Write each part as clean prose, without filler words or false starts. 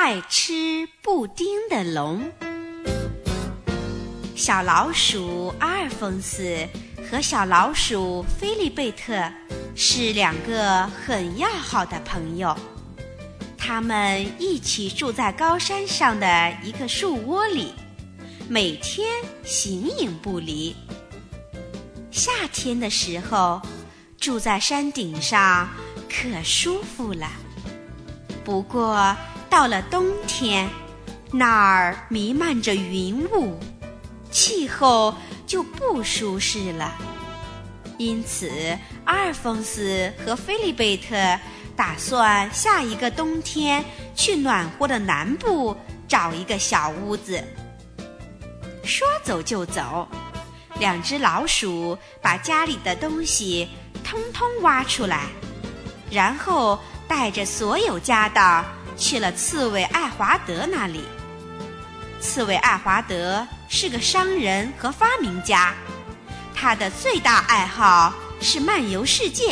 爱吃布丁的龙。小老鼠阿尔丰斯和小老鼠菲利贝特是2个很要好的朋友，他们一起住在高山上的一个树窝里，每天形影不离。夏天的时候，住在山顶上可舒服了。不过到了冬天，那儿弥漫着云雾，气候就不舒适了。因此，阿尔丰斯和菲利贝特打算下一个冬天去暖和的南部找一个小屋子。说走就走，2只老鼠把家里的东西通通挖出来，然后带着所有家当去了刺猬爱华德那里。刺猬爱华德是个商人和发明家，他的最大爱好是漫游世界。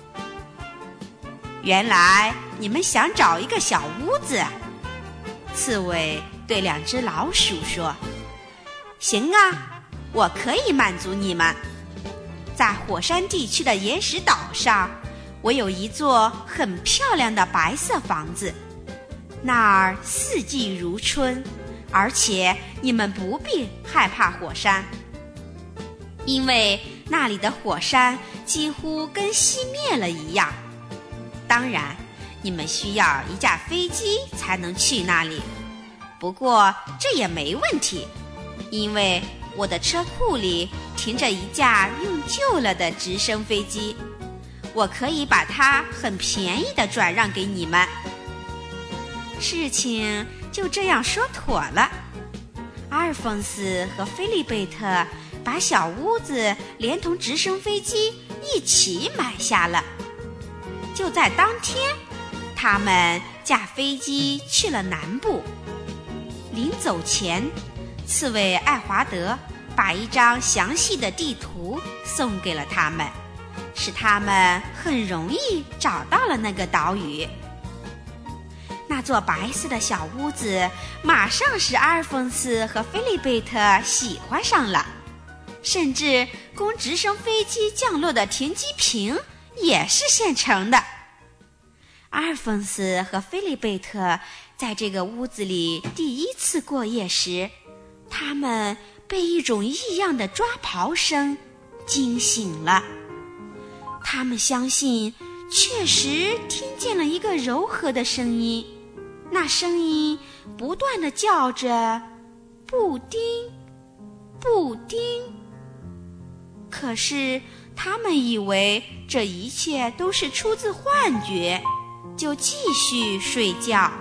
原来你们想找一个小屋子，刺猬对2只老鼠说：行啊，我可以满足你们。在火山地区的岩石岛上，我有一座很漂亮的白色房子，那儿四季如春，而且你们不必害怕火山，因为那里的火山几乎跟熄灭了一样。当然，你们需要一架飞机才能去那里，不过这也没问题，因为我的车库里停着一架用旧了的直升飞机，我可以把它很便宜地转让给你们。事情就这样说妥了。阿尔丰斯和菲利贝特把小屋子连同直升飞机一起买下了。就在当天，他们驾飞机去了南部。临走前，刺猬爱华德把一张详细的地图送给了他们，使他们很容易找到了那个岛屿。那座白色的小屋子马上使阿尔丰斯和菲利贝特喜欢上了，甚至供直升飞机降落的停机坪也是现成的。阿尔丰斯和菲利贝特在这个屋子里第一次过夜时，他们被一种异样的抓刨声惊醒了。他们相信确实听见了一个柔和的声音，那声音不断地叫着布丁布丁。可是他们以为这一切都是出自幻觉，就继续睡觉。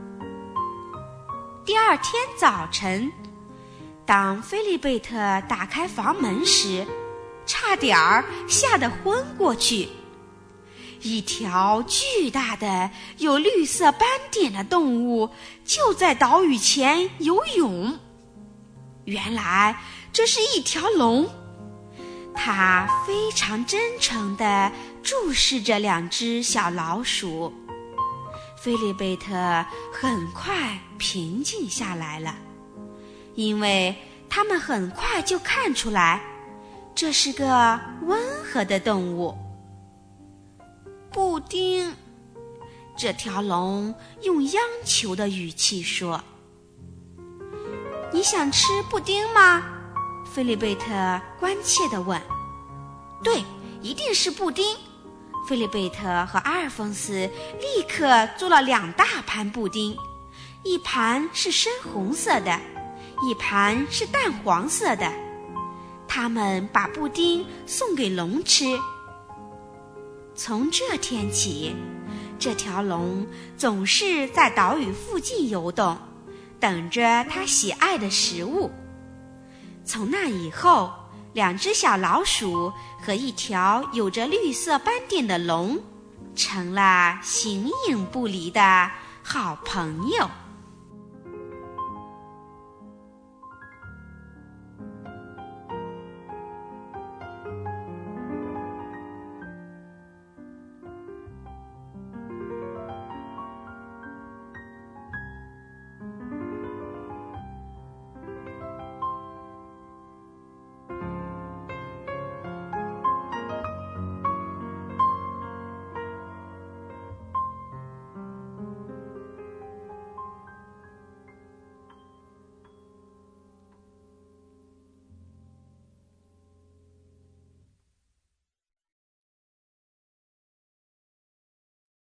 第2天早晨，当菲利贝特打开房门时，差点儿吓得昏过去。一条巨大的有绿色斑点的动物就在岛屿前游泳。原来这是一条龙，它非常真诚地注视着2只小老鼠。菲利贝特很快平静下来了，因为他们很快就看出来，这是个温和的动物。布丁，这条龙用央求的语气说：你想吃布丁吗？菲利贝特关切地问。对，一定是布丁。菲利贝特和阿尔丰斯立刻做了2大盘布丁，一盘是深红色的，一盘是淡黄色的。他们把布丁送给龙吃。从这天起，这条龙总是在岛屿附近游动，等着它喜爱的食物。从那以后，2只小老鼠和一条有着绿色斑点的龙成了形影不离的好朋友。